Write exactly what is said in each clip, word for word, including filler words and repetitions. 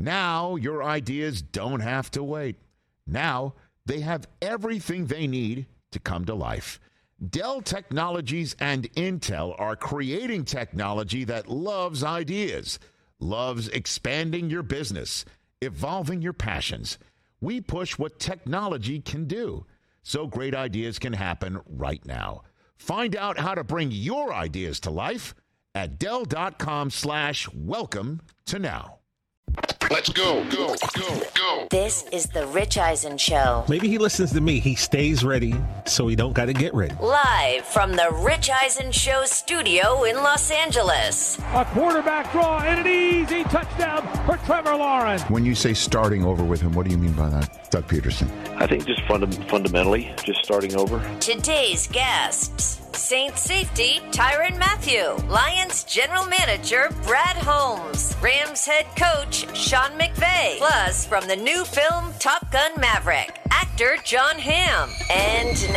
Now your ideas don't have to wait. Now they have everything they need to come to life. Dell Technologies and Intel are creating technology that loves ideas, loves expanding your business, evolving your passions. We push what technology can do, so great ideas can happen right now. Find out how to bring your ideas to life at Dell.com slash welcome to now. Let's go, go, go, go. This is the Rich Eisen Show. Maybe he listens to me. He stays ready, so he don't got to get ready. Live from the Rich Eisen Show studio in Los Angeles. A quarterback draw and an easy touchdown for Trevor Lawrence. When you say starting over with him, what do you mean by that, Doug Peterson? I think just funda- fundamentally, just starting over. Today's guests. Saints safety Tyrann Mathieu, Lions general manager Brad Holmes, Rams head coach Sean McVay, plus from the new film Top Gun Maverick, actor Jon Hamm. And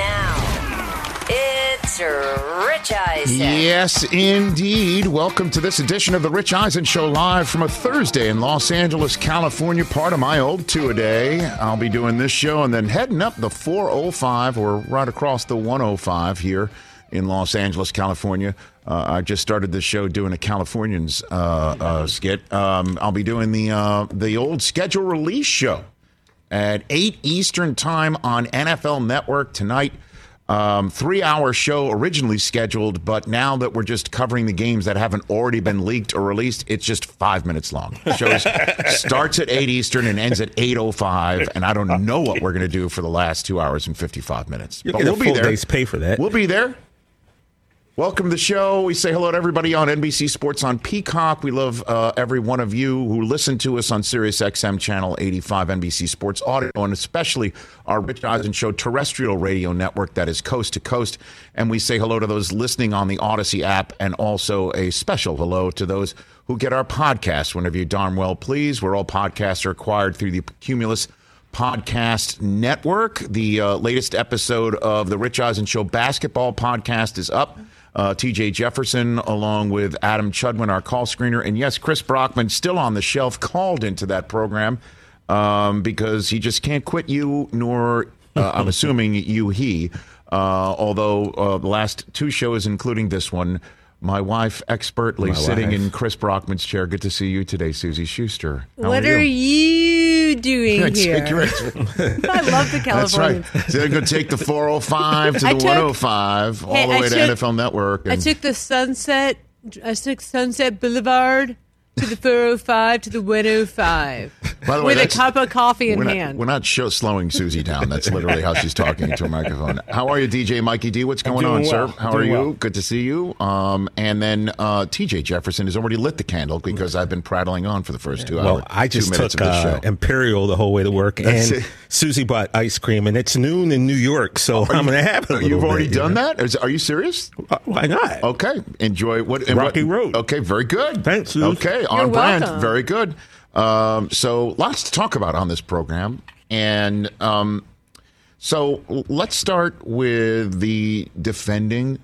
now, it's Rich Eisen. Yes, indeed. Welcome to this edition of the Rich Eisen Show, live from a Thursday in Los Angeles, California, part of my old two-a-day. I'll be doing this show and then heading up the four oh five or right across the one oh five here in Los Angeles, California. Uh, I just started this show doing a Californians uh, uh, skit. Um, I'll be doing the uh, the old schedule release show at eight Eastern time on N F L Network tonight. Um, three-hour show originally scheduled, but now that we're just covering the games that haven't already been leaked or released, it's just five minutes long. The show starts at eight Eastern and ends at eight oh five, and I don't know what we're going to do for the last two hours and fifty-five minutes. You'll but get we'll a be full there. day's pay for that. We'll be there. Welcome to the show. We say hello to everybody on N B C Sports on Peacock. We love uh, every one of you who listen to us on Sirius X M Channel eighty-five, N B C Sports Audio, and especially our Rich Eisen Show terrestrial radio network that is coast to coast. And we say hello to those listening on the Odyssey app, and also a special hello to those who get our podcast whenever you darn well please. Where all podcasts are acquired through the Cumulus Podcast Network. The uh, latest episode of the Rich Eisen Show basketball podcast is up. Uh, T J Jefferson, along with Adam Chudwin, our call screener. And yes, Chris Brockman, still on the shelf, called into that program um, because he just can't quit you, nor, uh, I'm assuming, you, he. Uh, although uh, the last two shows, including this one, my wife expertly My sitting wife. in Chris Brockman's chair. Good to see you today, Susie Schuster. How What are are you? you doing That's here? accurate. I love the That's right. Californians. So they're going to take the four oh five to I the took- one oh five, all Hey, the I way to took- N F L Network. I and- took the Sunset. I took Sunset Boulevard to the four oh five to the one oh five By the way, with a that's- cup of coffee in we're not, hand. we're not show, slowing Susie down. That's literally how she's talking into a microphone. How are you, D J Mikey D? What's going on, doing sir? well. How Doing are you? well. Good to see you. Um, and then uh, T J Jefferson has already lit the candle because I've been prattling on for the first two Well, hours. I just two minutes took of the uh, show. Imperial the whole way to work, That's and it. Susie bought ice cream, and it's noon in New York, so I'm going to have a little You've already bit, you done know? that? Is, are you serious? Uh, Why not? Okay. Enjoy what and Rocky what, Road. Okay, very good. Thanks, Suze. Okay, on You're brand. welcome. Very good. Um, so lots to talk about on this program. And um, so let's start with the defending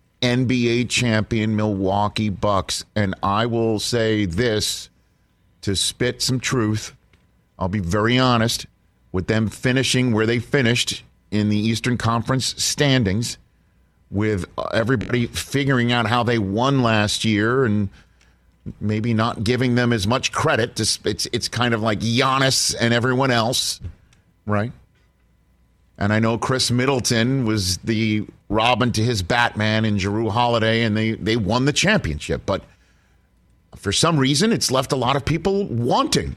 N B A champion Milwaukee Bucks. And I will say this to spit some truth. I'll be very honest with them finishing where they finished in the Eastern Conference standings, with everybody figuring out how they won last year and maybe not giving them as much credit. It's it's kind of like Giannis and everyone else, right? And I know Chris Middleton was the Robin to his Batman in Jrue Holiday, and they, they won the championship. But for some reason, it's left a lot of people wanting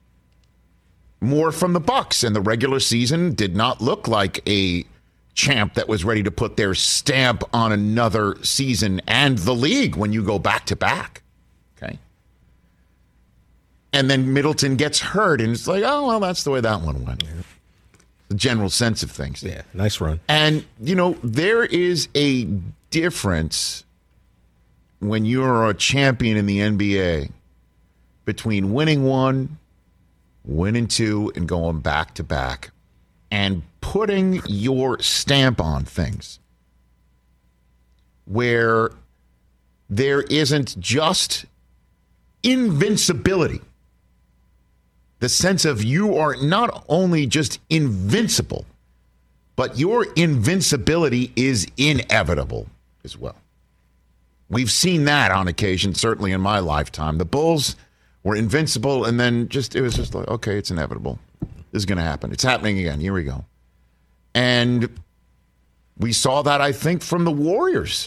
more from the Bucks, and the regular season did not look like a champ that was ready to put their stamp on another season and the league when you go back to back. Okay. And then Middleton gets hurt, and it's like, oh, well, that's the way that one went. The general sense of things. Yeah, nice run. And, you know, there is a difference when you're a champion in the N B A between winning one, winning two, and going back to back and putting your stamp on things where there isn't just invincibility, The sense of you are not only just invincible, but your invincibility is inevitable as well. We've seen that on occasion, certainly in my lifetime. The Bulls were invincible, and then just it was just like, okay, it's inevitable. This is going to happen. It's happening again. Here we go. And we saw that, I think, from the Warriors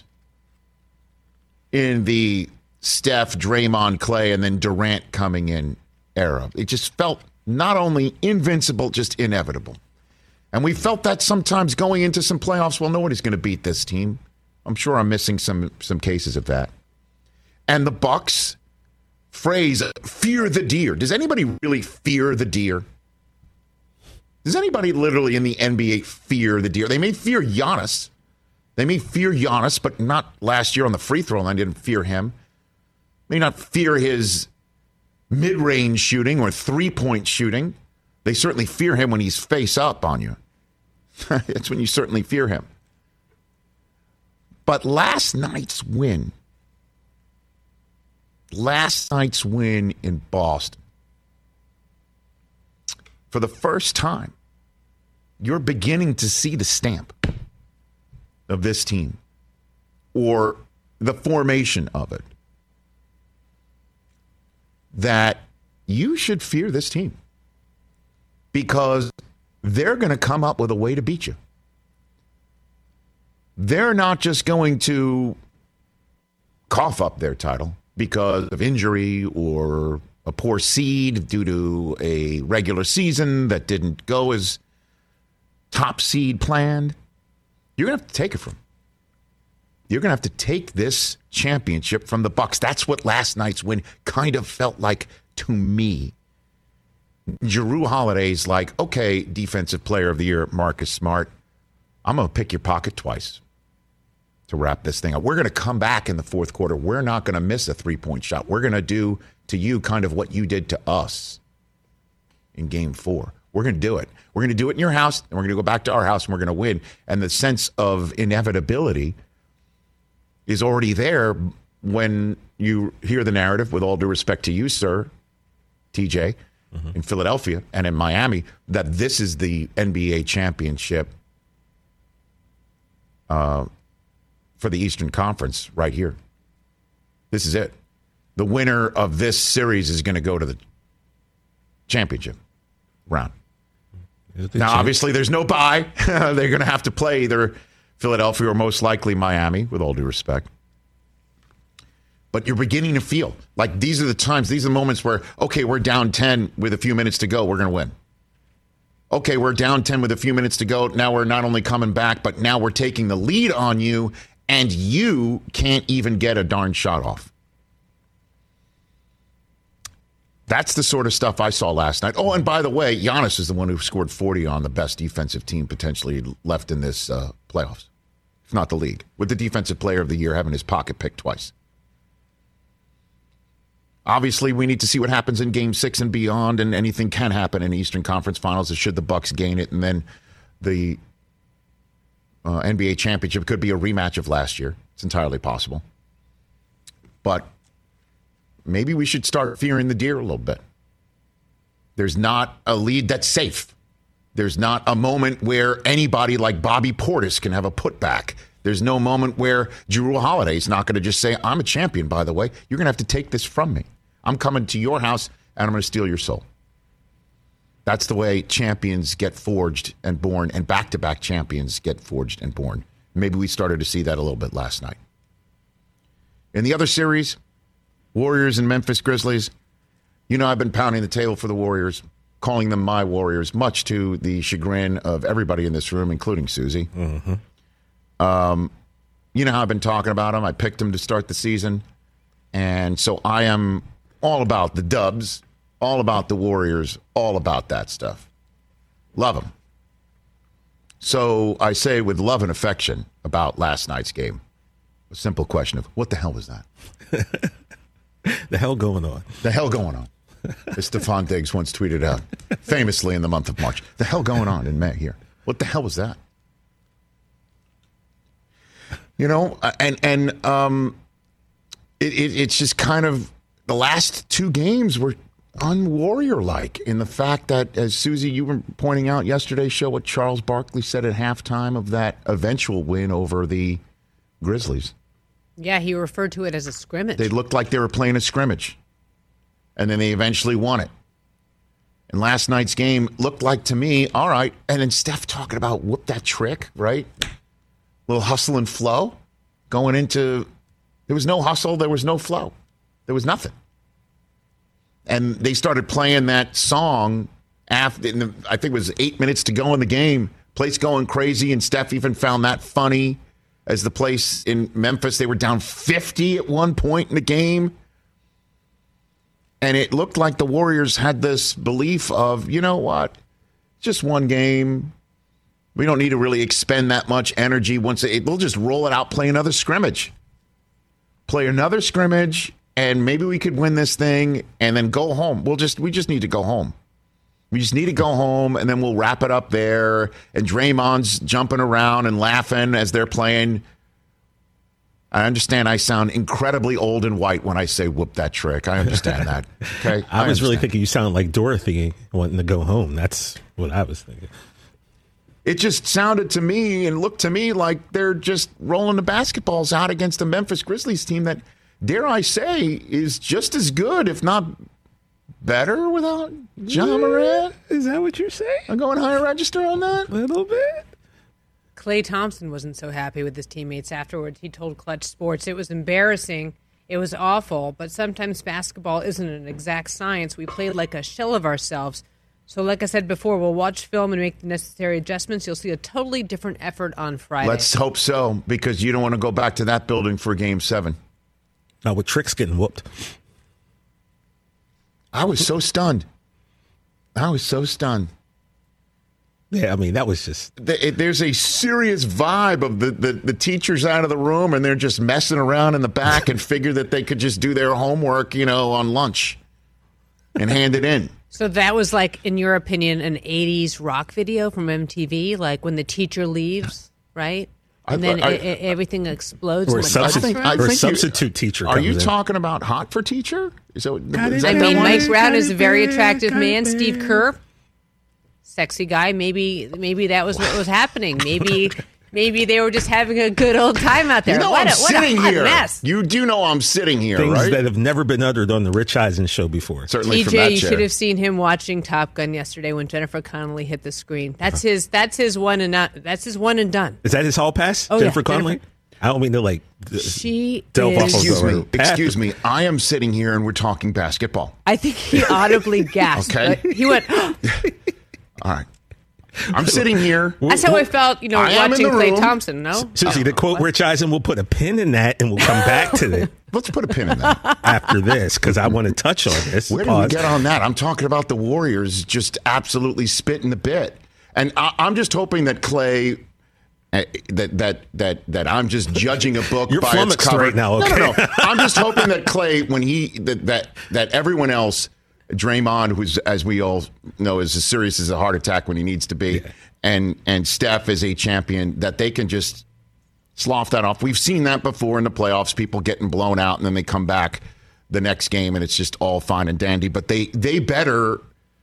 in the Steph, Draymond, Clay, and then Durant coming in era. It just felt not only invincible, just inevitable. And we felt that sometimes going into some playoffs, well, nobody's going to beat this team. I'm sure I'm missing some some cases of that. And the Bucks phrase, fear the deer. Does anybody really fear the deer? Does anybody literally in the N B A fear the deer? They may fear Giannis. They may fear Giannis, but not last year on the free throw line. Didn't fear him. May not fear his mid-range shooting or three-point shooting. They certainly fear him when he's face up on you. That's when you certainly fear him. But last night's win, last night's win in Boston, for the first time, you're beginning to see the stamp of this team or the formation of it. That you should fear this team because they're going to come up with a way to beat you. They're not just going to cough up their title because of injury or a poor seed due to a regular season that didn't go as top seed planned. You're going to have to take it from them. You're going to have to take this championship from the Bucks. That's what last night's win kind of felt like to me. Jrue Holiday's like, okay, defensive player of the year, Marcus Smart, I'm going to pick your pocket twice to wrap this thing up. We're going to come back in the fourth quarter. We're not going to miss a three-point shot. We're going to do to you kind of what you did to us in game four. We're going to do it. We're going to do it in your house, and we're going to go back to our house, and we're going to win. And the sense of inevitability is already there when you hear the narrative, with all due respect to you, sir, T J, mm-hmm. in Philadelphia and in Miami, that this is the N B A championship uh, for the Eastern Conference right here. This is it. The winner of this series is going to go to the championship round. Now, chance? Obviously, there's no bye. They're going to have to play either Philadelphia or most likely Miami, with all due respect. But you're beginning to feel like these are the times, these are the moments where, okay, we're down ten with a few minutes to go. We're going to win. Okay, we're down ten with a few minutes to go. Now we're not only coming back, but now we're taking the lead on you, and you can't even get a darn shot off. That's the sort of stuff I saw last night. Oh, and by the way, Giannis is the one who scored forty on the best defensive team potentially left in this uh, playoffs, if not the league, with the defensive player of the year having his pocket picked twice. Obviously, we need to see what happens in Game Six and beyond, and anything can happen in Eastern Conference Finals. Should the Bucks gain it, and then the uh, N B A championship could be a rematch of last year. It's entirely possible, but maybe we should start fearing the deer a little bit. There's not a lead that's safe. There's not a moment where anybody like Bobby Portis can have a putback. There's no moment where Jrue Holiday is not going to just say, I'm a champion, by the way. You're going to have to take this from me. I'm coming to your house, and I'm going to steal your soul. That's the way champions get forged and born, and back-to-back champions get forged and born. Maybe we started to see that a little bit last night. In the other series, Warriors and Memphis Grizzlies, you know I've been pounding the table for the Warriors, calling them my Warriors, much to the chagrin of everybody in this room, including Susie. Mm-hmm. Um, you know how I've been talking about them. I picked them to start the season. And so I am all about the Dubs, all about the Warriors, all about that stuff. Love them. So I say with love and affection about last night's game, a simple question of what the hell was that? The hell going on? The hell going on? As Stephon Diggs once tweeted out, famously in the month of March. The hell going on in May here? What the hell was that? You know, and and um, it, it it's just kind of the last two games were un-Warrior-like in the fact that, as Susie, you were pointing out yesterday's show, what Charles Barkley said at halftime of that eventual win over the Grizzlies. Yeah, he referred to it as a scrimmage. They looked like they were playing a scrimmage, and then they eventually won it. And last night's game looked like, to me, all right, and then Steph talking about whoop that trick, right? Little hustle and flow going into, there was no hustle, there was no flow. There was nothing. And they started playing that song after, in the, I think it was eight minutes to go in the game. Place going crazy, and Steph even found that funny as the place in Memphis, they were down fifty at one point in the game. And it looked like the Warriors had this belief of, you know what, just one game. We don't need to really expend that much energy. Once it, we'll just roll it out, play another scrimmage. Play another scrimmage, and maybe we could win this thing and then go home. We'll just we just need to go home. We just need to go home, and then we'll wrap it up there. And Draymond's jumping around and laughing as they're playing. I understand I sound incredibly old and white when I say whoop that trick. I understand that. Okay, I, I was understand. really thinking you sound like Dorothy wanting to go home. That's what I was thinking. It just sounded to me and looked to me like they're just rolling the basketballs out against the Memphis Grizzlies team that, dare I say, is just as good, if not better, without Ja Morant. Is that what you're saying? I'm going higher register on that. A little bit. Klay Thompson wasn't so happy with his teammates afterwards. He told Clutch Sports it was embarrassing, it was awful, but sometimes basketball isn't an exact science. We played like a shell of ourselves. So like I said before, we'll watch film and make the necessary adjustments. You'll see a totally different effort on Friday. Let's hope so, because you don't want to go back to that building for game seven. Now with tricks getting whooped. I was so stunned. I was so stunned. Yeah, I mean, that was just... There's a serious vibe of the, the, the teachers out of the room, and they're just messing around in the back and figure that they could just do their homework, you know, on lunch and hand it in. So that was like, in your opinion, an eighties rock video from M T V, like when the teacher leaves, right? And I- then I- it, it, everything explodes. Or in a the substitute, classroom? I or a think you- substitute teacher Are comes you in. talking about Hot for Teacher? So, is that I that mean, one? Mike Brown is a very attractive man. Steve Kerr, sexy guy. Maybe, maybe that was what was happening. Maybe, maybe they were just having a good old time out there. You know what I'm a, what sitting a hot here. mess. You do know I'm sitting here, Things right? that have never been uttered on the Rich Eisen show before. Certainly from that T J, you chair. should have seen him watching Top Gun yesterday when Jennifer Connelly hit the screen. That's his. That's his one and not. That's his one and done. Is that his hall pass, Oh, yeah, Jennifer Connelly? Jennifer- I don't mean to like d- She delve is. off of Excuse the me. road path. Excuse me. I am sitting here and we're talking basketball. I think he audibly gasped. Okay. But he went. All right. I'm sitting here. That's how I felt, you know, I am in watching the Klay room. Thompson. No, Susie, to quote Rich Eisen, we'll put a pin in that and we'll come back to it Let's put a pin in that. after this because I want to touch on this. Where did we Pause. get on that? I'm talking about the Warriors just absolutely spitting the bit. And I, I'm just hoping that Klay, uh, that that that that I'm just judging a book You're by its flummoxed cover. right now, No, no, okay? no. I'm just hoping that Klay, when he that that that everyone else, Draymond, who's as we all know is as serious as a heart attack when he needs to be, Yeah. and and Steph is a champion, that they can just slough that off. We've seen that before in the playoffs, people getting blown out and then they come back the next game and it's just all fine and dandy. But they they better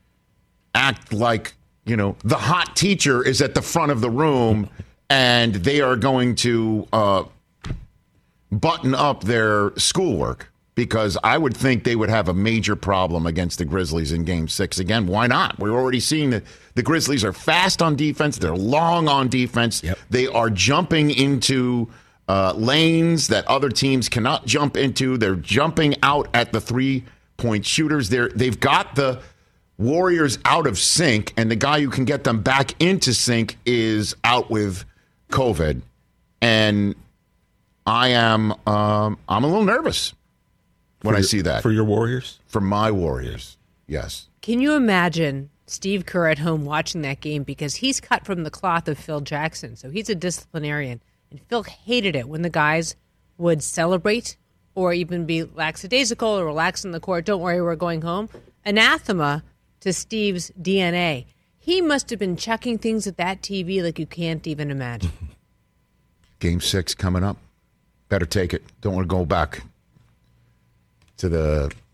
act like, you know, the hot teacher is at the front of the room and they are going to uh, button up their schoolwork, because I would think they would have a major problem against the Grizzlies in game six. Again, why not? We're already seeing that the Grizzlies are fast on defense. They're long on defense. Yep. They are jumping into uh, lanes that other teams cannot jump into. They're jumping out at the three-point shooters. They're, they've got the Warriors out of sync, and the guy who can get them back into sync is out with COVID. And I am um, I'm a little nervous when For I your- see that. For your Warriors? For my Warriors, yes. can you imagine Steve Kerr at home watching that game, because he's cut from the cloth of Phil Jackson, so he's a disciplinarian, and Phil hated it when the guys would celebrate or even be lackadaisical or relax in the court. Don't worry, we're going home. Anathema to Steve's D N A. He must have been chucking things at that T V like you can't even imagine. Game six coming up. Better take it. Don't want to go back to the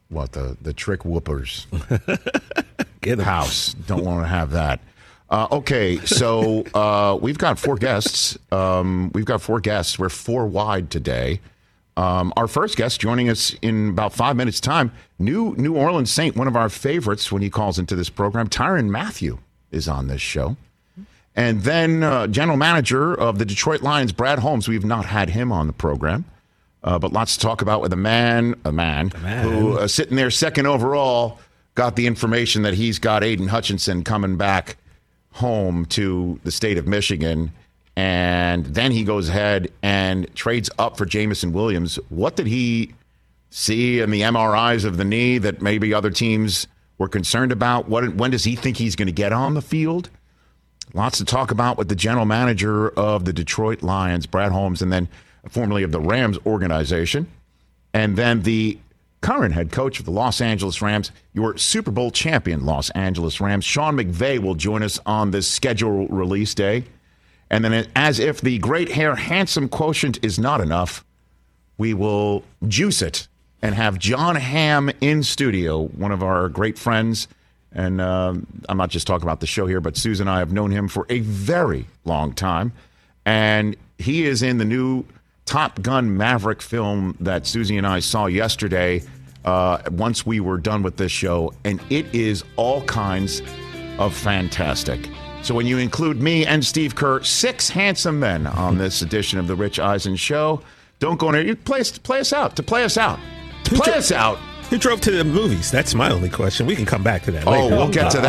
what the the trick whoopers Get 'em. house. Don't want to have that. Uh, okay, so uh, we've got four guests. Um, we've got four guests. We're four wide today. Um, our first guest joining us in about five minutes' time, new New Orleans Saint, one of our favorites when he calls into this program, Tyrann Mathieu is on this show. And then uh, general manager of the Detroit Lions, Brad Holmes. We've not had him on the program, uh, but lots to talk about with a man, a man, man. who uh, sitting there second overall, got the information that he's got Aiden Hutchinson coming back home to the state of Michigan, and then he goes ahead and trades up for Jameson Williams. What did he see in the M R Is of the knee that maybe other teams were concerned about? What, when does he think he's going to get on the field? Lots to talk about with the general manager of the Detroit Lions, Brad Holmes, and then formerly of the Rams organization, and then the current head coach of the Los Angeles Rams, your Super Bowl champion Los Angeles Rams, Sean McVay, will join us on this schedule release day. And then as if the great hair handsome quotient is not enough, we will juice it and have John Hamm in studio, one of our great friends. And uh, I'm not just talking about the show here, but Susan and I have known him for a very long time. And he is in the new Top Gun Maverick film that Susie and I saw yesterday uh, once we were done with this show. And it is all kinds of fantastic. So when you include me and Steve Kerr, six handsome men on this edition of the Rich Eisen Show, don't go in there. You play us, play us out. To play us out. To play us out. Who drove to the movies? That's my only question. We can come back to that Oh, later. we'll get to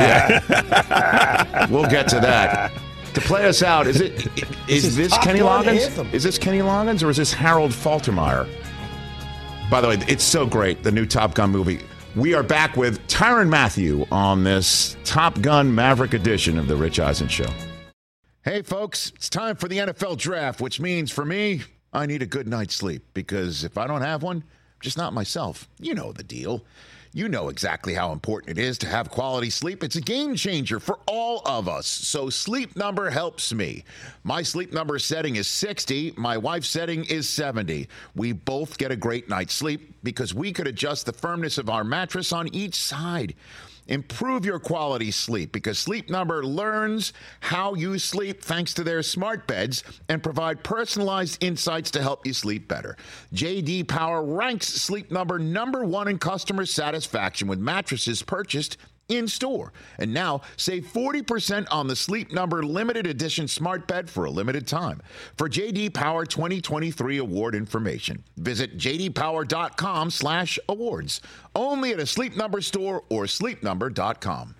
that. We'll get to that. To play us out, is it is is this Top Kenny Gun Loggins? anthem. Is this Kenny Loggins or is this Harold Faltermeyer? By the way, it's so great, the new Top Gun movie. We are back with Tyrann Mathieu on this Top Gun Maverick edition of the Rich Eisen Show. Hey, folks, it's time for the N F L Draft, which means for me, I need a good night's sleep because if I don't have one, I'm just not myself. You know the deal. You know exactly how important it is to have quality sleep. It's a game changer for all of us. So Sleep Number helps me. My Sleep Number setting is sixty. My wife's setting is seventy. We both get a great night's sleep because we could adjust the firmness of our mattress on each side. Improve your quality sleep because Sleep Number learns how you sleep thanks to their smart beds and provide personalized insights to help you sleep better. J D Power ranks Sleep Number number one in customer satisfaction with mattresses purchased in-store. And now, save forty percent on the Sleep Number limited edition smart bed for a limited time. For J D Power twenty twenty-three award information, visit jdpower.com slash awards. Only at a Sleep Number store or sleep number dot com.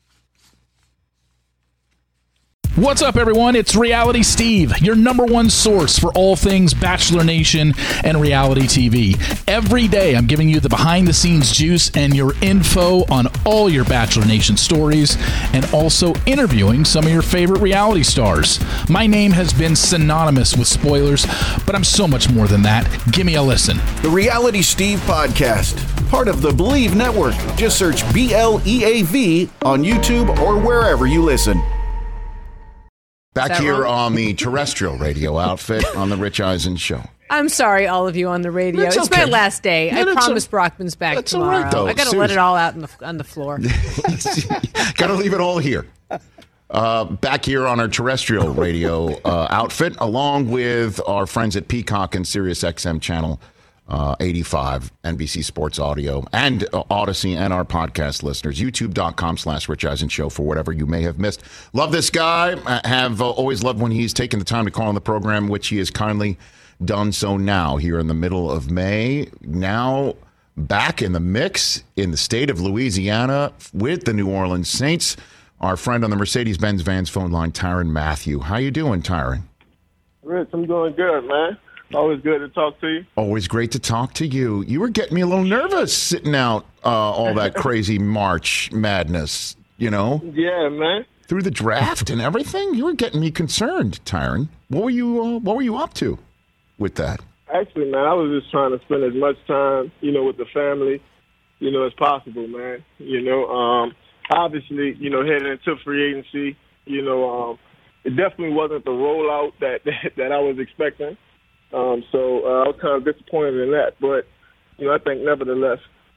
What's up, everyone? It's Reality Steve, your number one source for all things Bachelor Nation and reality T V. Every day, I'm giving you the behind-the-scenes juice and your info on all your Bachelor Nation stories, and also interviewing some of your favorite reality stars. My name has been synonymous with spoilers, but I'm so much more than that. Give me a listen. The Reality Steve Podcast, part of the Believe Network. Just search B L E A V on YouTube or wherever you listen. Back here wrong? on the terrestrial radio outfit on the Rich Eisen Show. I'm sorry, all of you on the radio. That's It's okay. my last day. No, I that's promise o- Brockman's back that's all tomorrow. right, though. I got to let Seriously. it all out on the, on the floor. Got to leave it all here. Uh, back here on our terrestrial radio uh, outfit, along with our friends at Peacock and Sirius X M channel uh, eighty-five, N B C Sports Audio, and uh, Odyssey, and our podcast listeners, youtube.com slash Rich Eisen Show for whatever you may have missed. Love this guy. I have uh, always loved when he's taken the time to call on the program, which he has kindly done so now here in the middle of May. Now back in the mix in the state of Louisiana with the New Orleans Saints. Our friend on the Mercedes-Benz Vans phone line, Tyrann Mathieu. How you doing, Tyrann? Rich, I'm doing good, man. Always good to talk to you. Always great to talk to you. You were getting me a little nervous sitting out uh, all that crazy March madness, you know? Yeah, man. Through the draft and everything, you were getting me concerned, Tyrann. What were you uh, What were you up to with that? Actually, man, I was just trying to spend as much time, you know, with the family, you know, as possible, man. You know, um, obviously, you know, heading into free agency, you know, um, it definitely wasn't the rollout that that, that I was expecting. Um, so uh, I was kind of disappointed in that. But, you know, I think nevertheless,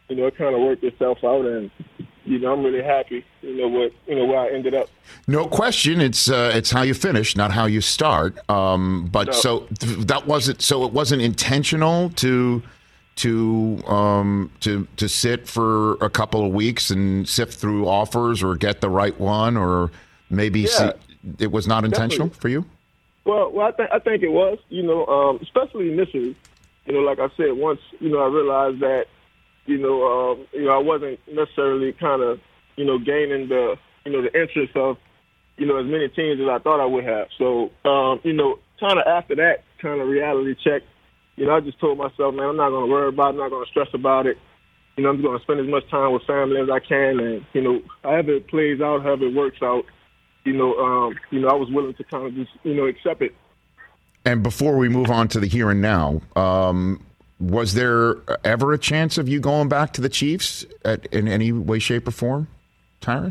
you know, it kind of worked itself out, and you know, I'm really happy, you know, what you know where I ended up. No question, it's uh, it's how you finish, not how you start. Um, but No. so th- that wasn't so it wasn't intentional to to um, to to sit for a couple of weeks and sift through offers or get the right one, or maybe Yeah. see, it was not intentional Definitely. for you. Well, well, I think I think it was, you know, um, especially initially, you know, like I said, once you know I realized that, you know, um, you know, I wasn't necessarily kind of, you know, gaining the, you know, the interest of, you know, as many teams as I thought I would have. So, um, you know, kind of after that kind of reality check, you know, I just told myself, man, I'm not going to worry about it. I'm not going to stress about it. You know, I'm just going to spend as much time with family as I can, and you know, however it plays out, however it works out. You know, um, you know, I was willing to kind of just, you know, accept it. And before we move on to the here and now, um, was there ever a chance of you going back to the Chiefs at, in any way, shape, or form, Tyron?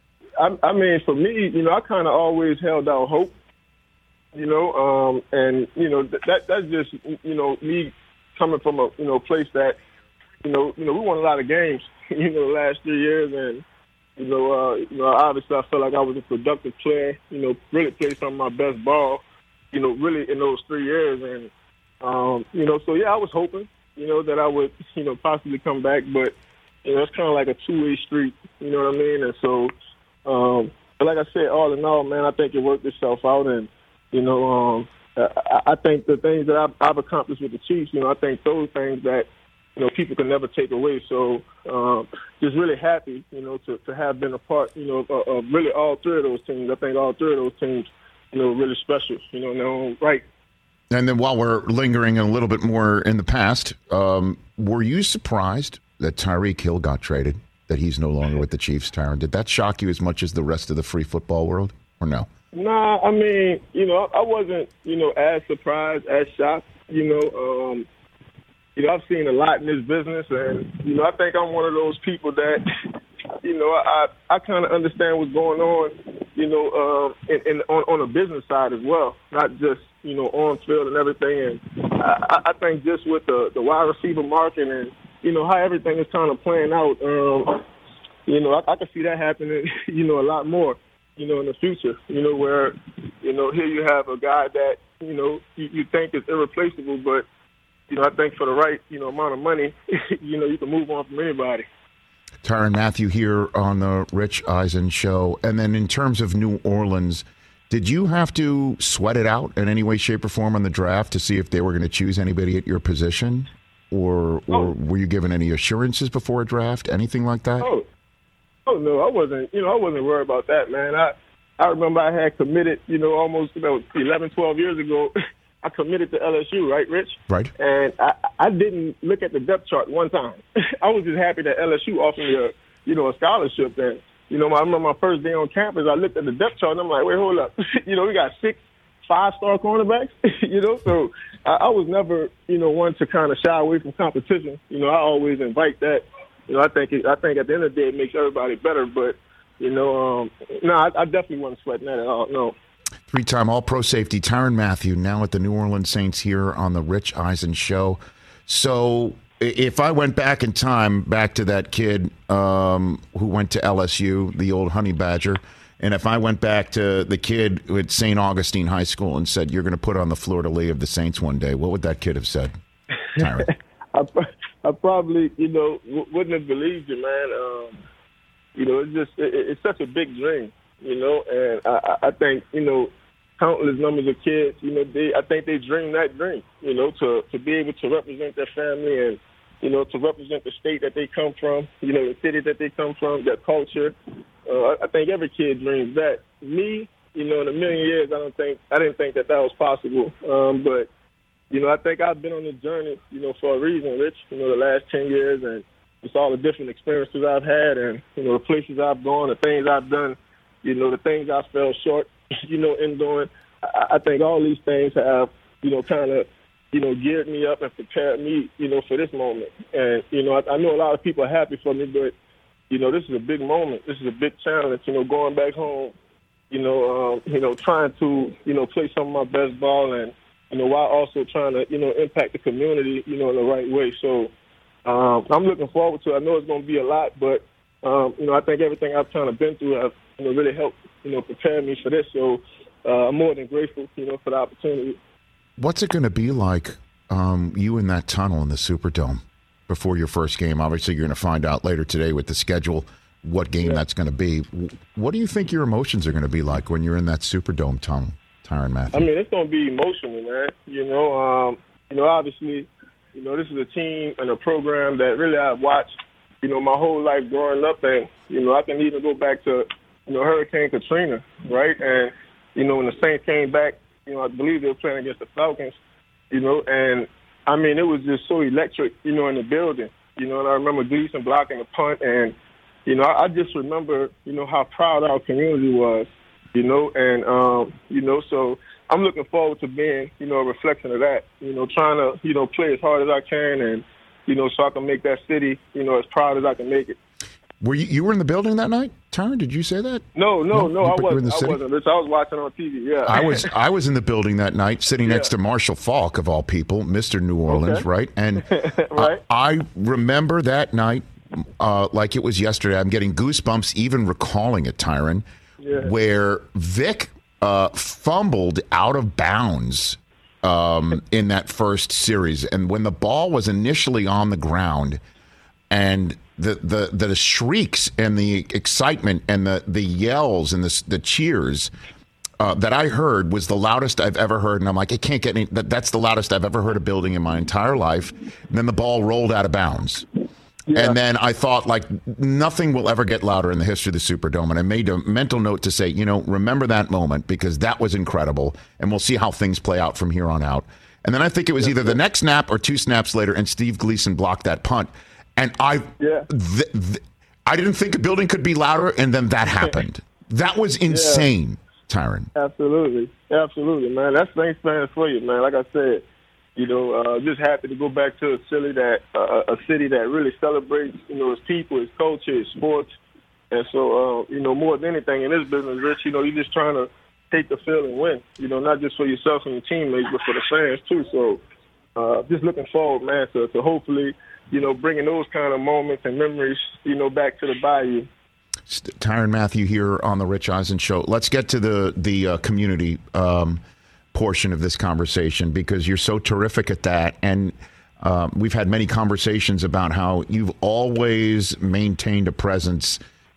I, I mean, for me, you know, I kind of always held out hope. You know, um, and you know th- that that's just you know me coming from a you know place that you know you know we won a lot of games you know the last three years, and you know uh, you know obviously I felt like I was a productive player. You know, really played some of my best ball. You know, really in those three years, and um, you know, so yeah, I was hoping you know that I would you know possibly come back, but you know it's kind of like a two-way street. You know what I mean? And so, um, but like I said, all in all, man, I think it worked itself out, and You know, um, I, I think the things that I've, I've accomplished with the Chiefs, you know, I think those things that, you know, people can never take away. So um, just really happy, you know, to, to have been a part, you know, of, of really all three of those teams. I think all three of those teams, you know, really special, you know, in their own right. And then while we're lingering a little bit more in the past, um, were you surprised that Tyreek Hill got traded, that he's no longer with the Chiefs, Tyron? Did that shock you as much as the rest of the free football world, or no? Nah, I mean, you know, I wasn't, you know, as surprised, as shocked. You know, um, you know, I've seen a lot in this business, and you know, I think I'm one of those people that, you know, I I kind of understand what's going on, you know, um, in, in on, on the business side as well, not just you know on field and everything. And I, I think just with the the wide receiver market and you know how everything is kind of playing out, um, you know, I, I can see that happening, you know, a lot more. You know, in the future, you know, where, you know, here you have a guy that, you know, you, you think is irreplaceable, but, you know, I think for the right, you know, amount of money, you know, you can move on from anybody. Tyrann Mathieu here on the Rich Eisen Show. And then in terms of New Orleans, did you have to sweat it out in any way, shape, or form on the draft to see if they were going to choose anybody at your position? Or, or oh. were you given any assurances before a draft, anything like that? Oh. Oh no, I wasn't. You know, I wasn't worried about that, man. I I remember I had committed. You know, almost you know eleven, twelve years ago, I committed to L S U, right, Rich? Right. And I I didn't look at the depth chart one time. I was just happy that L S U offered me a you know a scholarship. And you know, I remember my first day on campus, I looked at the depth chart and I'm like, wait, hold up. you know, we got six five-star cornerbacks. you know, so I, I was never you know one to kind of shy away from competition. You know, I always invite that. You know, I think it, I think at the end of the day it makes everybody better. But you know, um, no, I, I definitely wasn't sweating that at all. No. Three-time All-Pro safety Tyrann Mathieu, now at the New Orleans Saints here on the Rich Eisen Show. So, if I went back in time, back to that kid um, who went to L S U, the old Honey Badger, and if I went back to the kid at Saint Augustine High School and said, "You're going to put on the Fleur de Lis of the Saints one day," what would that kid have said, Tyrann? I, I probably, you know, w- wouldn't have believed you, man. Um, you know, it's just, it, it's such a big dream, you know, and I, I think, you know, countless numbers of kids, you know, they, I think they dream that dream, you know, to, to be able to represent their family and, you know, to represent the state that they come from, you know, the city that they come from, their culture. Uh, I think every kid dreams that. Me, you know, in a million years, I don't think, I didn't think that that was possible. Um, but, You know, I think I've been on this journey, you know, for a reason, Rich, you know, the last ten years, and just all the different experiences I've had and, you know, the places I've gone, the things I've done, you know, the things I fell short, you know, in doing. I, I think all these things have, you know, kind of, you know, geared me up and prepared me, you know, for this moment. And, you know, I, I know a lot of people are happy for me, but, you know, this is a big moment. This is a big challenge, you know, going back home, you know, um, you know, trying to, you know, play some of my best ball and, you know, while also trying to, you know, impact the community, you know, in the right way. So, um, I'm looking forward to it. I know it's going to be a lot, but, um, you know, I think everything I've kind of been through has, you know, really helped, you know, prepare me for this. So uh, I'm more than grateful, you know, for the opportunity. What's it going to be like, um, you in that tunnel in the Superdome before your first game? Obviously, you're going to find out later today with the schedule what game yeah. that's going to be. What do you think your emotions are going to be like when you're in that Superdome tunnel, Tyrann Mathieu? I mean, it's going to be emotional, man. You know, um, you know, obviously, you know, this is a team and a program that really I've watched, you know, my whole life growing up. And, you know, I can even go back to, you know, Hurricane Katrina, right? And, you know, when the Saints came back, you know, I believe they were playing against the Falcons, you know, and, I mean, it was just so electric, you know, in the building. You know, and I remember Gleason blocking the punt, and, you know, I, I just remember, you know, how proud our community was, you know, and, um, you know, so I'm looking forward to being, you know, a reflection of that, you know, trying to, you know, play as hard as I can and, you know, so I can make that city, you know, as proud as I can make it. Were you, you were in the building that night, Tyrann? Did you say that? No, no, no, no I wasn't. I city? wasn't. I was watching on T V, yeah. I was I was in the building that night, sitting yeah. next to Marshall Faulk, of all people, Mister New Orleans, okay. right? And right. I, I remember that night uh, like it was yesterday. I'm getting goosebumps even recalling it, Tyrann, yeah. where Vic uh, fumbled out of bounds um, in that first series. And when the ball was initially on the ground and the the the shrieks and the excitement and the, the yells and the the cheers uh, that I heard was the loudest I've ever heard, and I'm like, it can't get any. That, that's the loudest I've ever heard a building in my entire life. And then the ball rolled out of bounds, yeah. and then I thought, like, nothing will ever get louder in the history of the Superdome. And I made a mental note to say, you know, remember that moment because that was incredible, and we'll see how things play out from here on out. And then I think it was either the next snap or two snaps later, and Steve Gleason blocked that punt. And I, yeah. th- th- I didn't think a building could be louder, and then that happened. That was insane, yeah. Tyrann. Absolutely, absolutely, man. That's Saints fans for you, man. Like I said, you know, uh, just happy to go back to a city that uh, a city that really celebrates, you know, its people, its culture, its sports, and so, uh, you know, more than anything in this business, Rich, you know, you're just trying to take the field and win. You know, not just for yourself and your teammates, but for the fans too. So, uh, just looking forward, man, to, to hopefully. You know, bringing those kind of moments and memories, you know, back to the Bayou. Tyrann Mathieu here on the Rich Eisen Show. Let's get to the the uh, community um, portion of this conversation because you're so terrific at that. And uh, we've had many conversations about how you've always maintained a presence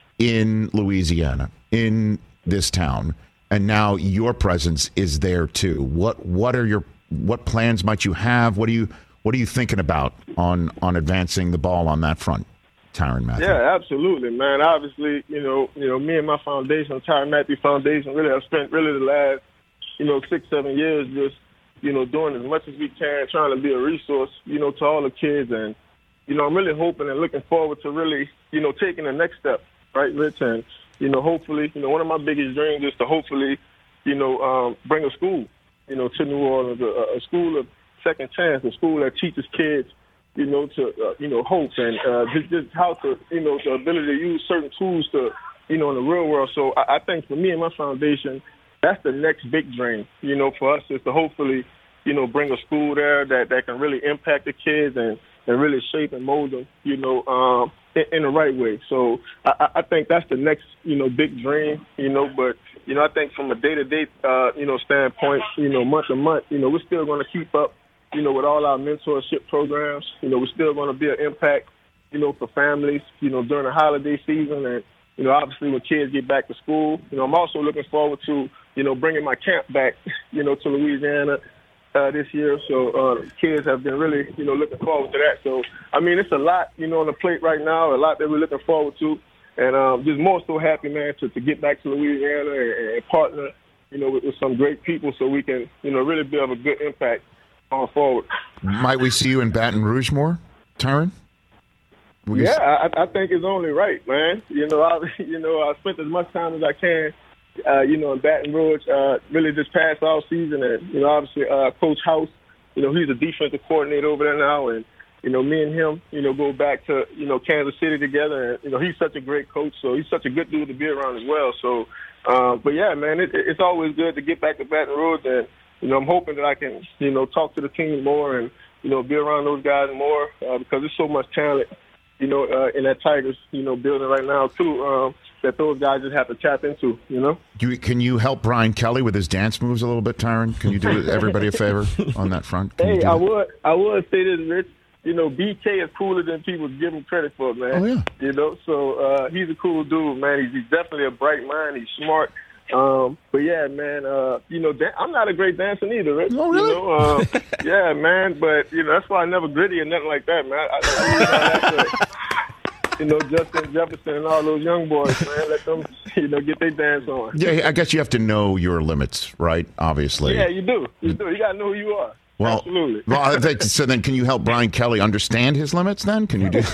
in Louisiana, in this town, and now your presence is there too. What what are your what plans might you have? What do you What are you thinking about on, on advancing the ball on that front, Tyrann Mathieu? Yeah, absolutely, man. Obviously, you know, you know, me and my foundation, Tyrann Mathieu Foundation, really have spent really the last, you know, six, seven years just, you know, doing as much as we can, trying to be a resource, you know, to all the kids. And, you know, I'm really hoping and looking forward to really, you know, taking the next step, right, Rich? And, you know, hopefully, you know, one of my biggest dreams is to hopefully, you know, um, bring a school, you know, to New Orleans, a, a school of second chance, a school that teaches kids, you know, to, uh, you know, hope and uh, just, just how to, you know, the ability to use certain tools to, you know, in the real world. So I, I think for me and my foundation, that's the next big dream, you know, for us is to hopefully, you know, bring a school there that, that can really impact the kids and, and really shape and mold them, you know, um, in, in the right way. So I, I think that's the next, you know, big dream, you know, but, you know, I think from a day-to-day, uh, you know, standpoint, you know, month to month, you know, we're still going to keep up, you know, with all our mentorship programs. You know, we're still going to be an impact, you know, for families, you know, during the holiday season. And, you know, obviously when kids get back to school, you know, I'm also looking forward to, you know, bringing my camp back, you know, to Louisiana uh, this year. So uh, kids have been really, you know, looking forward to that. So, I mean, it's a lot, you know, on the plate right now, a lot that we're looking forward to. And um, just more so happy, man, to, to get back to Louisiana and, and partner, you know, with, with some great people so we can, you know, really be of a good impact going forward. Might we see you in Baton Rouge more, Tyrann? Will yeah, I, I think it's only right, man. You know, I, you know, I spent as much time as I can, uh, you know, in Baton Rouge, uh, really this past off season, and you know, obviously, uh, Coach House, you know, he's a defensive coordinator over there now, and you know, me and him, you know, go back to you know Kansas City together, and you know, he's such a great coach, so he's such a good dude to be around as well. So, uh, but yeah, man, it, it's always good to get back to Baton Rouge and. You know, I'm hoping that I can, you know, talk to the team more and, you know, be around those guys more uh, because there's so much talent, you know, uh, in that Tigers, you know, building right now too, um, that those guys just have to tap into, you know. Do you, can you help Brian Kelly with his dance moves a little bit, Tyron? Can you do everybody a favor on that front? Can Hey, you do I that? would, I would say this, Rich. You know, B K is cooler than people give him credit for, man. Oh, yeah. You know, so uh, he's a cool dude, man. He's, he's definitely a bright mind. He's smart. Um, but yeah, man, uh, you know, dan- I'm not a great dancer either, Rich. Oh, really? You know, um, yeah, man. But you know, that's why I never gritty or nothing like that, man. I, I, I, I, you know, Justin Jefferson and all those young boys, man. Let them, you know, get their dance on. Yeah, I guess you have to know your limits, right? Obviously. Yeah, you do. You do. You got to know who you are. Well, Absolutely. well, I think, so then can you help Brian Kelly understand his limits then? Can you do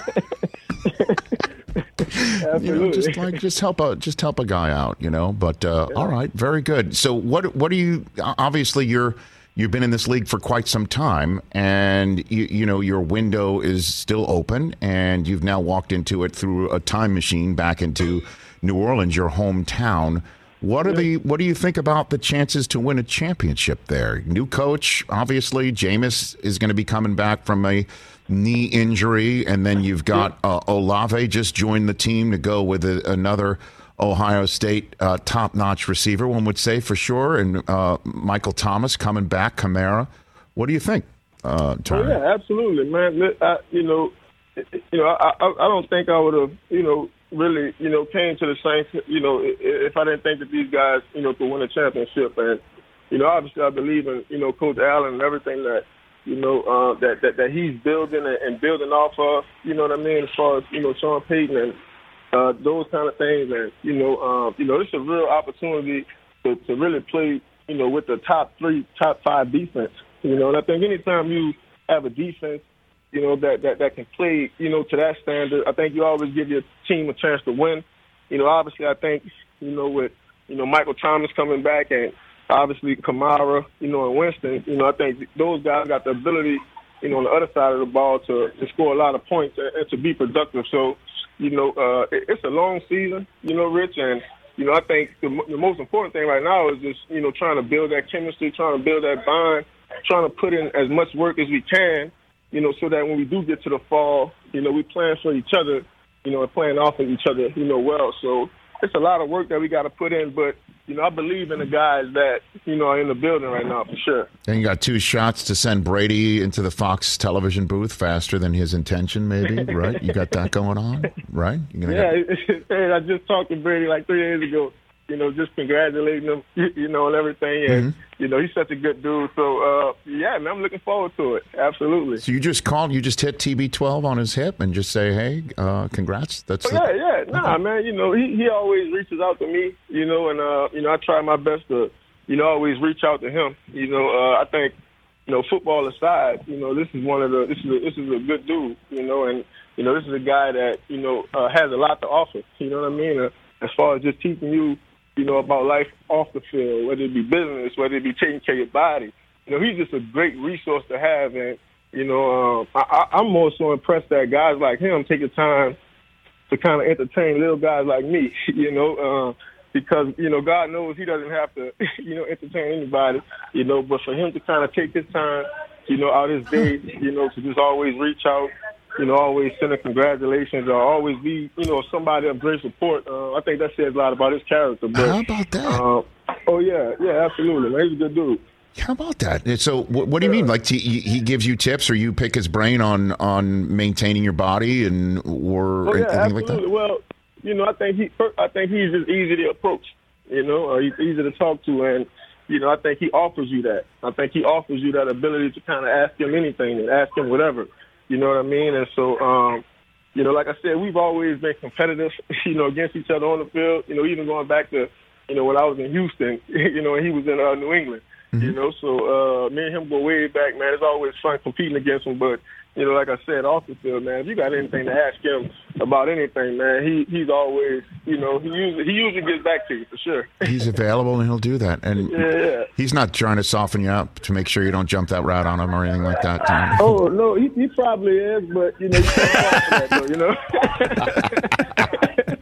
Absolutely. You know, just like just help a just help a guy out, you know. But uh, all right, very good. So what what do you obviously you're you've been in this league for quite some time, and you you know your window is still open, and you've now walked into it through a time machine back into New Orleans, your hometown. What are the what do you think about the chances to win a championship there? New coach, obviously. Jameis is going to be coming back from a knee injury, and then you've got uh, Olave just joined the team to go with a, another Ohio State uh, top-notch receiver, one would say for sure, and uh, Michael Thomas coming back, Kamara. What do you think, uh, Tyron? Oh, yeah, absolutely, man. I, you know, you know, I, I, I don't think I would have, you know, really, you know, came to the Saints, you know, if I didn't think that these guys, you know, could win a championship. And, you know, obviously I believe in, you know, Coach Allen and everything that, you know, uh, that, that, that he's building and building off of, you know what I mean, as far as, you know, Sean Payton and uh, those kind of things. And, you know, um, you know, it's a real opportunity to, to really play, you know, with the top three, top five defense, you know. And I think anytime you have a defense, you know, that, that, that can play, you know, to that standard, I think you always give your team a chance to win. You know, obviously I think, you know, with, you know, Michael Thomas coming back and obviously Kamara, you know, and Winston, you know, I think those guys got the ability, you know, on the other side of the ball to, to score a lot of points and, and to be productive. So, you know, uh, it, it's a long season, you know, Rich, and, you know, I think the, the most important thing right now is just, you know, trying to build that chemistry, trying to build that bond, trying to put in as much work as we can, you know, so that when we do get to the fall, you know, we plan for each other, you know, and playing off of each other, you know, well. So it's a lot of work that we got to put in, but, you know, I believe in the guys that, you know, are in the building right now for sure. And you got two shots to send Brady into the Fox television booth faster than his intention, maybe, right? You got that going on, right? You're gonna yeah, get... hey, I just talked to Brady like three days ago, you know, just congratulating him, you know, and everything. And, mm-hmm. you know, he's such a good dude. So, uh, yeah, man, I'm looking forward to it. Absolutely. So you just called, you just hit T B twelve on his hip and just say, hey, uh, congrats? That's oh, the... Yeah, yeah. Nah, okay. man, you know, he, he always reaches out to me, you know, and, uh, you know, I try my best to, you know, always reach out to him. You know, uh, I think, you know, football aside, you know, this is one of the, this is a, this is a good dude, you know, and, you know, this is a guy that, you know, uh, has a lot to offer, you know what I mean? Uh, as far as just teaching you, you know, about life off the field, whether it be business, whether it be taking care of your body. You know, he's just a great resource to have. And, you know, um, I, I'm more so impressed that guys like him take the time to kind of entertain little guys like me, you know, uh, because, you know, God knows he doesn't have to, you know, entertain anybody, you know, but for him to kind of take his time, you know, out his day, you know, to just always reach out, you know, always send a congratulations or always be, you know, somebody of great support. Uh, I think that says a lot about his character. But, how about that? Uh, oh, yeah. Yeah, absolutely. Man, he's a good dude. How about that? So what, what do you yeah. mean? Like he, he gives you tips or you pick his brain on, on maintaining your body and or oh, yeah, anything absolutely. like that? Well, you know, I think he I think he's just easy to approach, you know, or he's easy to talk to. And, you know, I think he offers you that. I think he offers you that ability to kind of ask him anything and ask him whatever. You know what I mean? And so, um, you know, like I said, we've always been competitive, you know, against each other on the field. You know, even going back to, you know, when I was in Houston, you know, and he was in uh, New England. Mm-hmm. You know, so uh, me and him go way back, man. It's always fun competing against him. But, you know, like I said, off the field, man, if you got anything to ask him about anything, man, he he's always, you know, he usually, he usually gets back to you for sure. He's available and he'll do that. And yeah, yeah. he's not trying to soften you up to make sure you don't jump that route on him or anything like that. Tom. Oh, no, he, he probably is, but, you know, you can't talk to that, though, you know.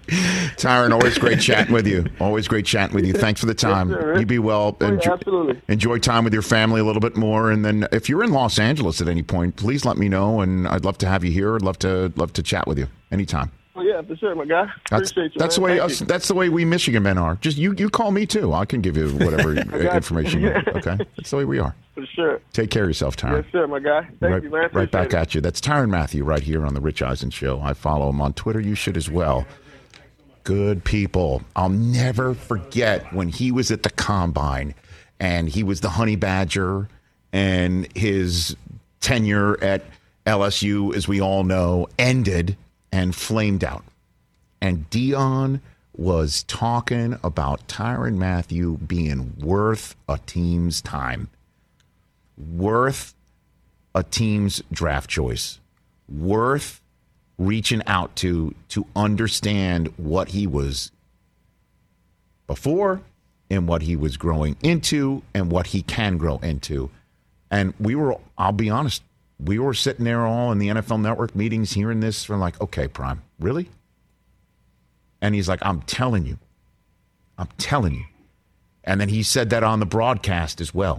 Tyron, always great chatting with you. Always great chatting with you. Thanks for the time. Yes, sir. You be well. Oh, yeah, enjoy, absolutely. enjoy time with your family a little bit more. And then if you're in Los Angeles at any point, please let me know. And I'd love to have you here. I'd love to love to chat with you anytime. Oh, yeah, for sure, my guy. That's, Appreciate you, that's the man. way Thank us, you. that's the way we Michigan men are. Just you, you call me too. I can give you whatever information you want. Okay, that's the way we are. For sure. Take care of yourself, Tyron. Yes, sir, my guy. Thank right, you, man. right Appreciate back it. at you. That's Tyron Matthew right here on the Rich Eisen Show. I follow him on Twitter. You should as well. Good people. I'll never forget when he was at the Combine and he was the Honey Badger, and his tenure at L S U, as we all know, ended and flamed out. And Dion was talking about Tyron Matthew being worth a team's time, worth a team's draft choice, worth reaching out to to understand what he was before and what he was growing into and what he can grow into. And we were, I'll be honest, we were sitting there all in the N F L Network meetings hearing this from like, okay, Prime, really? And he's like, I'm telling you. I'm telling you. And then he said that on the broadcast as well.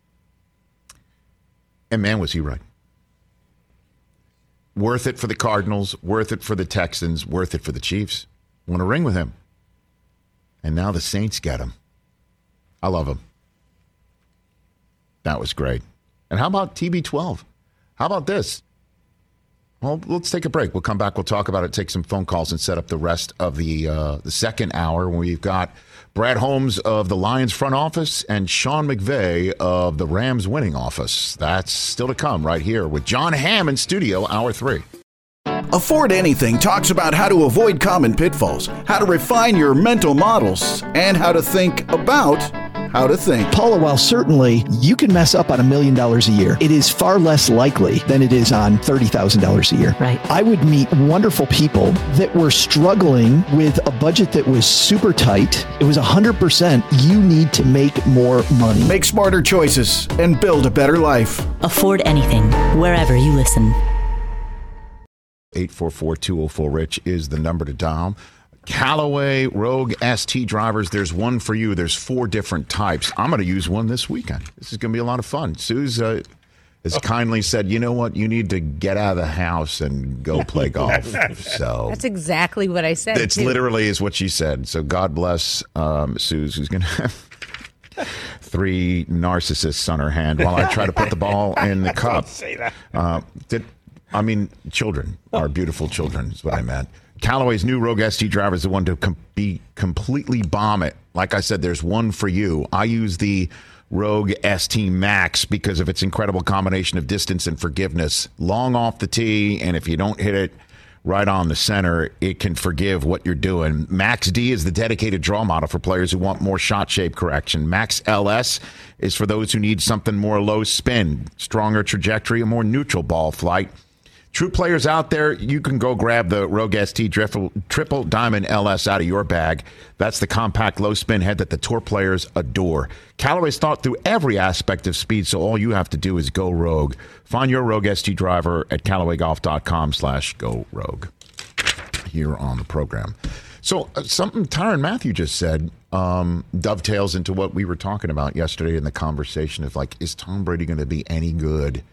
And man, was he right. Worth it for the Cardinals, worth it for the Texans, worth it for the Chiefs. Want to ring with him. And now the Saints get him. I love him. That was great. And how about T B twelve? How about this? Well, let's take a break. We'll come back. We'll talk about it, take some phone calls, and set up the rest of the uh, the second hour when we've got Brad Holmes of the Lions front office and Sean McVay of the Rams winning office. That's still to come right here with John Hamm in studio, hour three. Afford Anything talks about how to avoid common pitfalls, how to refine your mental models, and how to think about how to think. Paula, while certainly you can mess up on a million dollars a year, it is far less likely than it is on thirty thousand dollars a year. Right. I would meet wonderful people that were struggling with a budget that was super tight. It was one hundred percent you need to make more money. Make smarter choices and build a better life. Afford Anything, wherever you listen. eight four four, two oh four, RICH is the number to dial. Callaway Rogue S T drivers, there's one for you. There's four different types. I'm going to use one this weekend. This is going to be a lot of fun. Suze uh, has kindly said, you know what? You need to get out of the house and go play golf. So that's exactly what I said. It's too. literally is what she said. So God bless um, Suze, who's going to have three narcissists on her hand while I try to put the ball in the cup. Say that. Uh, did, I mean, children are beautiful children is what I meant. Callaway's new Rogue S T driver is the one to com- be completely bomb it. Like I said, there's one for you. I use the Rogue S T Max because of its incredible combination of distance and forgiveness. Long off the tee, and if you don't hit it right on the center, it can forgive what you're doing. Max D is the dedicated draw model for players who want more shot shape correction. Max L S is for those who need something more low spin, stronger trajectory, a more neutral ball flight. True players out there, you can go grab the Rogue S T Triple, Triple Diamond L S out of your bag. That's the compact low-spin head that the tour players adore. Callaway's thought through every aspect of speed, so all you have to do is go Rogue. Find your Rogue S T driver at Callaway Golf dot com slash go Rogue here on the program. So uh, something Tyron Matthew just said um, dovetails into what we were talking about yesterday in the conversation of, like, is Tom Brady going to be any good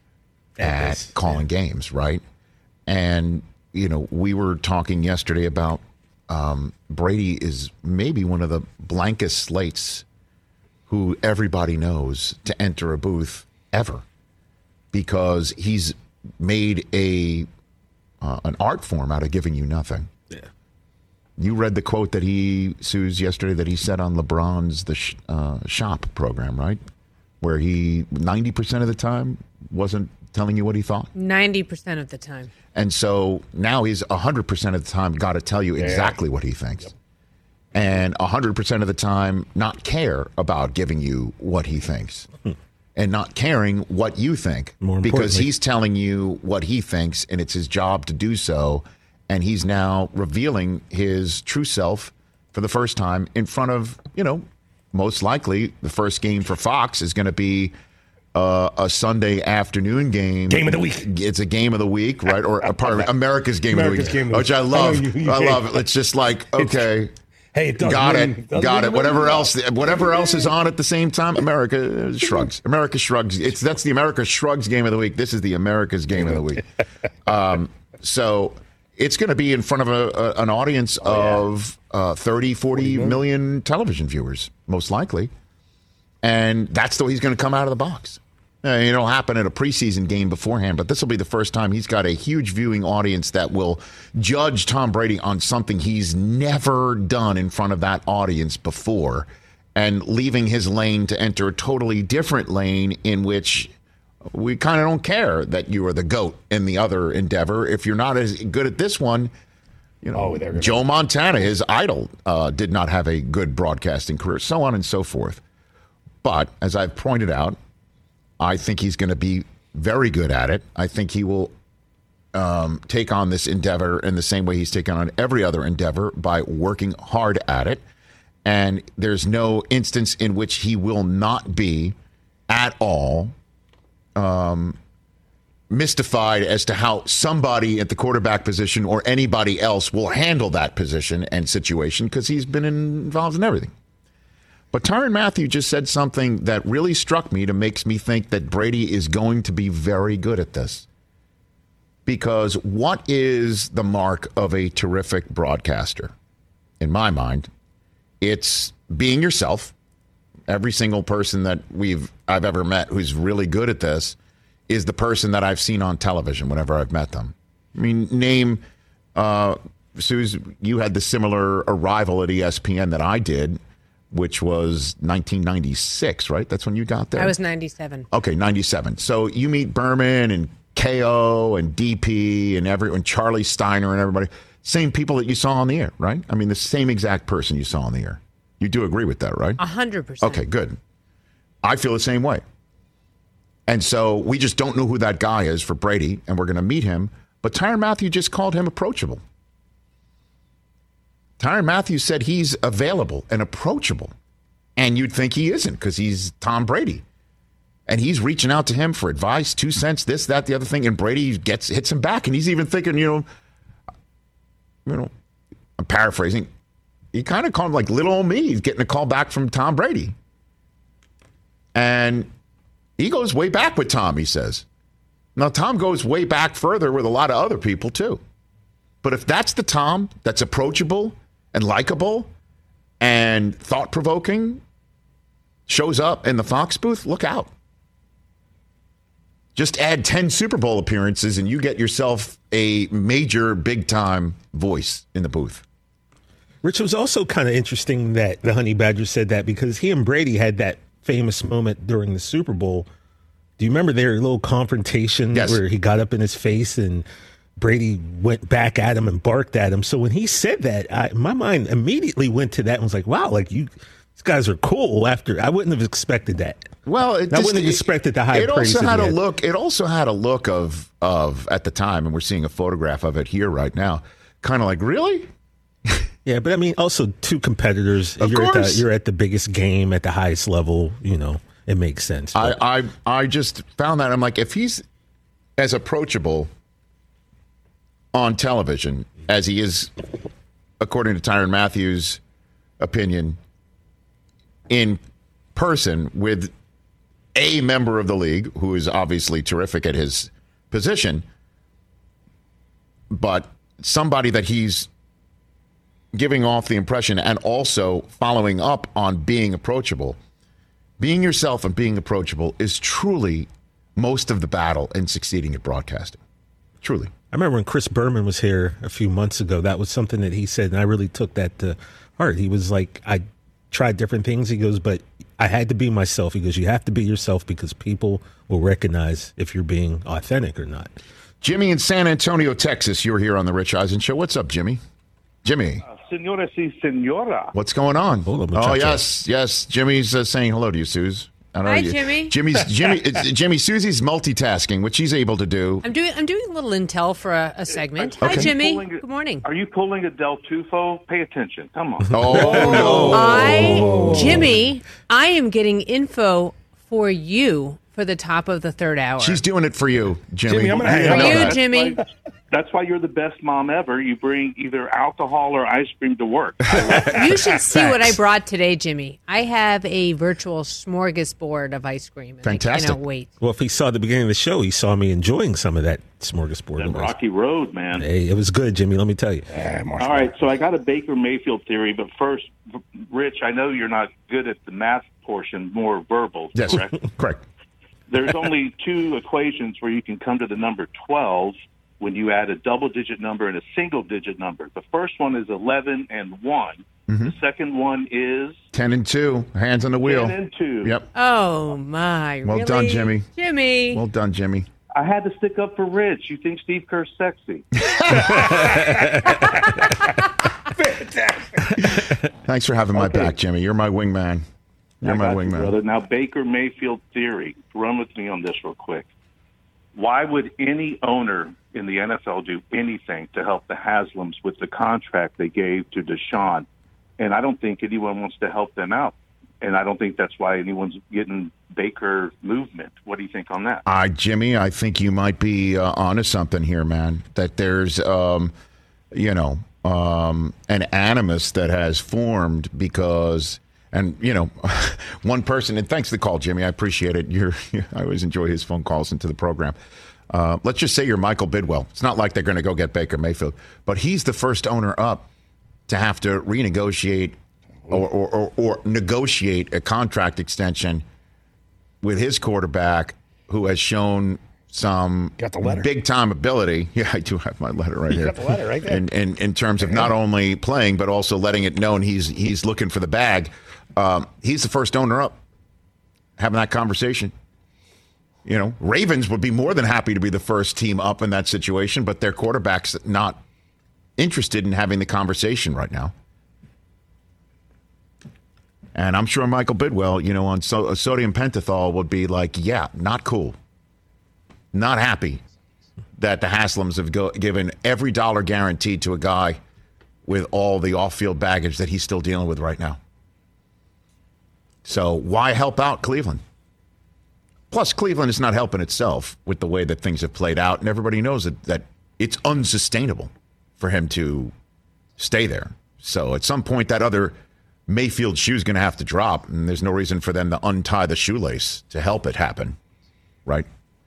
at Yes, calling yeah. games, right? And, you know, we were talking yesterday about um, Brady is maybe one of the blankest slates who everybody knows to enter a booth ever, because he's made a uh, an art form out of giving you nothing. Yeah. You read the quote that he, Suze, yesterday that he said on LeBron's The sh- uh, Shop program, right? Where he ninety percent of the time wasn't telling you what he thought. ninety percent of the time. And so now he's one hundred percent of the time got to tell you exactly what he thinks. Yep. And one hundred percent of the time not care about giving you what he thinks. And not caring what you think. More because he's telling you what he thinks, and it's his job to do so. And he's now revealing his true self for the first time in front of, you know, most likely the first game for Fox is going to be uh, a Sunday afternoon game. Game of the week. It's a game of the week, right? Or a part of America's game America's of the week, game of the which I week. love. I know you- you I hate love it. It's just like, okay. Hey, it doesn't got win- it, doesn't got win it. Whatever the else, whatever else is on at the same time, America shrugs. America shrugs. It's that's the America shrugs game of the week. This is the America's game of the week. Um, so it's going to be in front of a, a, an audience Oh, of uh, thirty, forty million television viewers, most likely, and that's the way he's going to come out of the box. Uh, it'll happen at a preseason game beforehand, but this will be the first time he's got a huge viewing audience that will judge Tom Brady on something he's never done in front of that audience before, and leaving his lane to enter a totally different lane in which we kind of don't care that you are the GOAT in the other endeavor. If you're not as good at this one, you know, Oh, there we go. Joe Montana, his idol, uh, did not have a good broadcasting career, so on and so forth. But as I've pointed out, I think he's going to be very good at it. I think he will um, take on this endeavor in the same way he's taken on every other endeavor, by working hard at it. And there's no instance in which he will not be at all um, mystified as to how somebody at the quarterback position or anybody else will handle that position and situation, because he's been involved in everything. But Tyrann Mathieu just said something that really struck me, to makes me think that Brady is going to be very good at this. Because what is the mark of a terrific broadcaster? In my mind, it's being yourself. Every single person that we've I've ever met who's really good at this is the person that I've seen on television whenever I've met them. I mean, name, uh, Suze, you had the similar arrival at E S P N that I did, which was nineteen ninety-six, right? That's when you got there? I was ninety-seven. Okay, ninety-seven. So you meet Berman and K O and D P and everyone, Charlie Steiner and everybody. Same people that you saw on the air, right? I mean, the same exact person you saw on the air. You do agree with that, right? A hundred percent. Okay, good. I feel the same way. And so we just don't know who that guy is for Brady, and we're going to meet him. But Tyrann Mathieu just called him approachable. Tyrann Mathieu said he's available and approachable. And you'd think he isn't, because he's Tom Brady. And he's reaching out to him for advice, two cents, this, that, the other thing. And Brady gets hits him back. And he's even thinking, you know, you know, I'm paraphrasing. He kind of called him like little old me. He's getting a call back from Tom Brady. And he goes way back with Tom, he says. Now, Tom goes way back further with a lot of other people, too. But if that's the Tom that's approachable and likable and thought-provoking, shows up in the Fox booth, look out. Just add ten Super Bowl appearances and you get yourself a major, big-time voice in the booth. Rich, it was also kind of interesting that the Honey Badger said that, because he and Brady had that famous moment during the Super Bowl. Do you remember their little confrontation Yes. where he got up in his face and Brady went back at him and barked at him? So when he said that, I, my mind immediately went to that and was like, wow, like you, these guys are cool. After I wouldn't have expected that. Well, it I just, wouldn't have expected the high It praise. also that had he a had. look. It also had a look of of at the time, and we're seeing a photograph of it here right now. Kind of like, really? Yeah, but I mean, also two competitors. Of you're at the, course. you're at the biggest game at the highest level. You know, it makes sense. I, But I I just found that I'm like, if he's as approachable on television as he is, according to Tyrann Mathieu's opinion, in person with a member of the league who is obviously terrific at his position, but somebody that he's giving off the impression and also following up on being approachable. Being yourself and being approachable is truly most of the battle in succeeding at broadcasting. Truly. I remember when Chris Berman was here a few months ago, that was something that he said, and I really took that to heart. He was like, I tried different things. He goes, but I had to be myself. He goes, you have to be yourself because people will recognize if you're being authentic or not. Jimmy in San Antonio, Texas, you're here on the Rich Eisen Show. What's up, Jimmy? Jimmy. Uh, Senora y senora. What's going on? Hola, oh, muchacho. yes, yes. Jimmy's uh, saying hello to you, Suze. I don't Hi, know. Jimmy. Jimmy's Jimmy. it's- Jimmy Susie's multitasking, which he's able to do. I'm doing I'm doing a little intel for a, a segment. Okay. Hi, Jimmy. Pulling a- Good morning. Are you pulling a Del Tufo? Pay attention. Come on. Oh no! I, Jimmy, I am getting info for you for the top of the third hour. She's doing it for you, Jimmy. Jimmy, I'm gonna For hang you, out. Jimmy. That's why, that's why you're the best mom ever. You bring either alcohol or ice cream to work. You should see what I Thanks. brought today, Jimmy. I have a virtual smorgasbord of ice cream. And Fantastic. I cannot wait. Well, if he saw the beginning of the show, he saw me enjoying some of that smorgasbord. That rocky road, man. Hey, it was good, Jimmy. Let me tell you. All right, so I got a Baker Mayfield theory, but first, Rich, I know you're not good at the math portion, more verbal, Yes, correct? correct. There's only two equations where you can come to the number twelve when you add a double-digit number and a single-digit number. The first one is eleven and one. Mm-hmm. The second one is ten and two, hands on the wheel. ten and two. Yep. Oh, my. Well really? done, Jimmy. Jimmy. Well done, Jimmy. I had to stick up for Rich. You think Steve Kerr's sexy? Thanks for having my Okay. back, Jimmy. You're my wingman. You're I my got you, wingman. brother. Now, Baker Mayfield theory. Run with me on this real quick. Why would any owner in the N F L do anything to help the Haslams with the contract they gave to Deshaun? And I don't think anyone wants to help them out. And I don't think that's why anyone's getting Baker movement. What do you think on that? Uh, Jimmy, I think you might be uh, onto something here, man. That there's, um, you know, um, an animus that has formed because, and, you know, one person, and thanks for the call, Jimmy. I appreciate it. You're, I always enjoy his phone calls into the program. Uh, let's just say you're Michael Bidwell. It's not like they're going to go get Baker Mayfield, but he's the first owner up to have to renegotiate or, or, or, or negotiate a contract extension with his quarterback, who has shown some Got the letter. big-time ability. Yeah, I do have my letter right You here. got the letter right there. In, in, in terms of not only playing, but also letting it known he's he's looking for the bag. Um, he's the first owner up, having that conversation. You know, Ravens would be more than happy to be the first team up in that situation, but their quarterback's not interested in having the conversation right now. And I'm sure Michael Bidwell, you know, on so- sodium pentothal would be like, yeah, not cool. Not happy that the Haslams have go- given every dollar guaranteed to a guy with all the off-field baggage that he's still dealing with right now. So why help out Cleveland? Plus, Cleveland is not helping itself with the way that things have played out, and everybody knows that, that it's unsustainable for him to stay there. So at some point, that other Mayfield shoe is going to have to drop, and there's no reason for them to untie the shoelace to help it happen, right?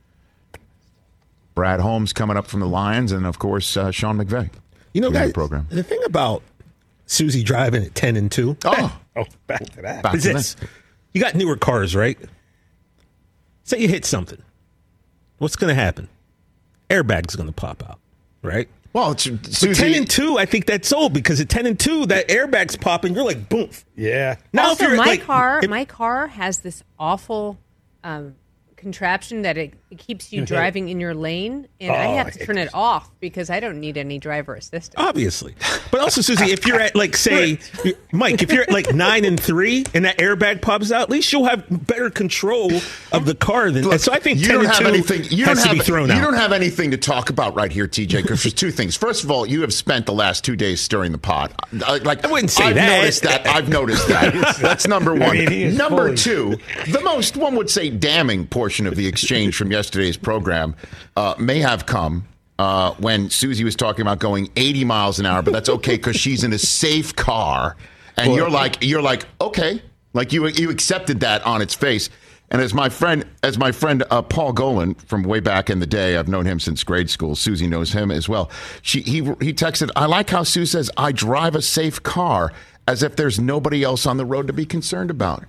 Brad Holmes coming up from the Lions, and of course, uh, Sean McVay. You know, in the guys, program. the thing about Susie driving at ten and two. Oh, Oh, back to that. back is to this. that. You got newer cars, right? Say you hit something. What's going to happen? Airbag's going to pop out, right? Well, it's But Susie, ten and two, I think that's old because at ten and two, that airbag's popping. You're like, boom. Yeah. Now, also, if you're my like, car, if- my car has this awful um, contraption that it, it keeps you You hit driving in your lane, and I Oh, have I to hate turn it this. off because I don't need any driver assistance. Obviously. But also, Susie, if you're at, like, say, Mike, if you're at, like, nine and three and that airbag pops out, at least you'll have better control of the car than. Look, and so I think you ten don't and have two anything. You has don't to have, be thrown you out. don't have anything to talk about right here, T J. Because there's two things. First of all, you have spent the last two days stirring the pot. I, like I wouldn't say I've that. noticed that. I've noticed that. That's number one. mean, he is number fully- two, the most one would say damning portion of the exchange from yesterday's program uh, may have come. Uh, when Susie was talking about going eighty miles an hour, but that's okay because she's in a safe car, and Boy. you're like, you're like, okay, like you you accepted that on its face. And as my friend, as my friend uh, Paul Golan from way back in the day, I've known him since grade school. Susie knows him as well. She he he texted, I like how Sue says I drive a safe car, as if there's nobody else on the road to be concerned about.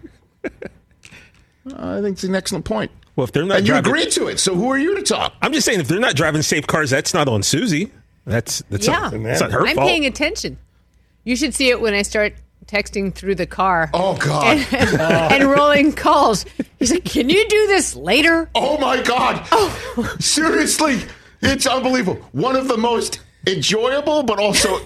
I think it's an excellent point. Well, if they're not And you driving, agreed to it, so who are you to talk? I'm just saying, if they're not driving safe cars, that's not on Susie. That's that's Yeah. not, that's not her I'm fault. paying attention. You should see it when I start texting through the car. Oh, God. And, and, and rolling calls. He's like, "Can you do this later?" Oh, my God. Seriously, it's unbelievable. One of the most enjoyable, but also